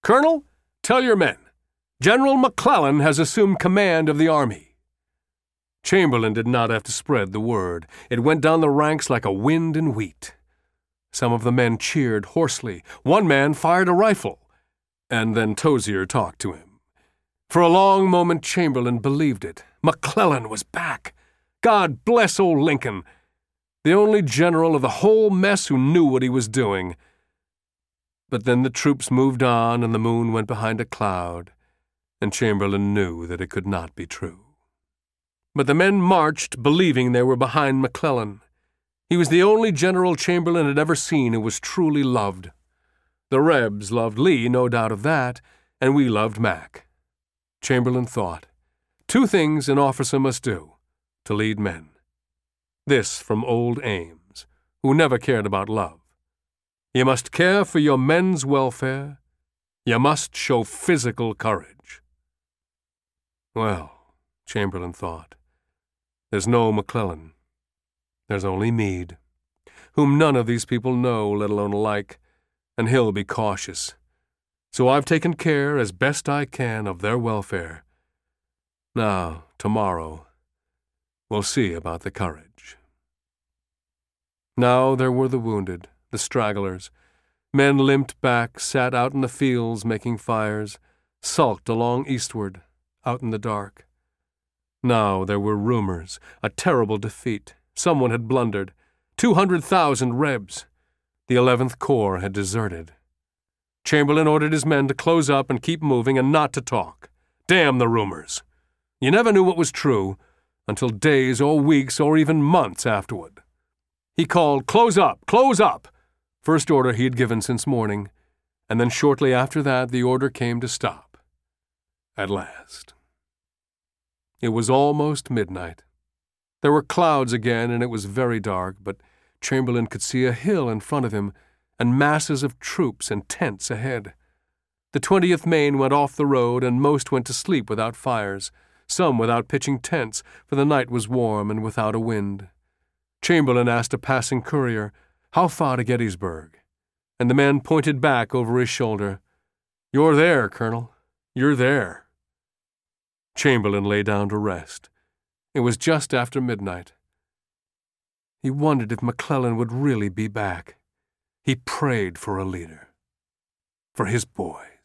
Colonel, tell your men, General McClellan has assumed command of the army." Chamberlain did not have to spread the word. It went down the ranks like a wind in wheat. Some of the men cheered hoarsely. One man fired a rifle, and then Tozier talked to him. For a long moment, Chamberlain believed it. McClellan was back. God bless old Lincoln, the only general of the whole mess who knew what he was doing. But then the troops moved on, and the moon went behind a cloud, and Chamberlain knew that it could not be true. But the men marched, believing they were behind McClellan. He was the only general Chamberlain had ever seen who was truly loved. The Rebs loved Lee, no doubt of that, and we loved Mac. Chamberlain thought, 2 things an officer must do to lead men. This from old Ames, who never cared about love. You must care for your men's welfare. You must show physical courage. Well, Chamberlain thought, there's no McClellan. There's only Meade, whom none of these people know, let alone like, and he'll be cautious. So I've taken care, as best I can, of their welfare. Now, tomorrow, we'll see about the courage. Now there were the wounded, the stragglers. Men limped back, sat out in the fields making fires, sulked along eastward, out in the dark. Now there were rumors, a terrible defeat. Someone had blundered. 200,000 Rebs. The 11th Corps had deserted. Chamberlain ordered his men to close up and keep moving and not to talk. Damn the rumors. You never knew what was true until days or weeks or even months afterward. He called, "Close up! Close up!" First order he had given since morning, and then shortly after that the order came to stop. At last. It was almost midnight. There were clouds again, and it was very dark, but Chamberlain could see a hill in front of him and masses of troops and tents ahead. The 20th Maine went off the road, and most went to sleep without fires, some without pitching tents, for the night was warm and without a wind. Chamberlain asked a passing courier, "How far to Gettysburg?" And the man pointed back over his shoulder. "You're there, Colonel. You're there." Chamberlain lay down to rest. It was just after midnight. He wondered if McClellan would really be back. He prayed for a leader, for his boy.